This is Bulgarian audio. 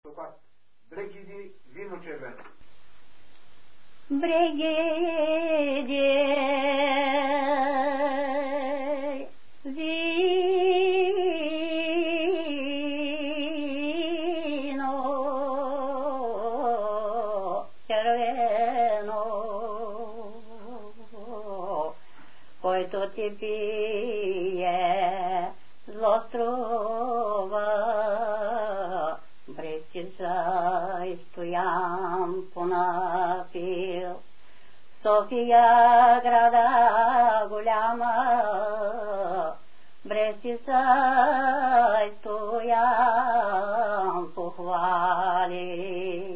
пак, брегиди вино червено. Брегиди вино червено, който ти пие, зло струва. Брести зай Стоян понапил, София града голяма, Брести зай Стоян похвали.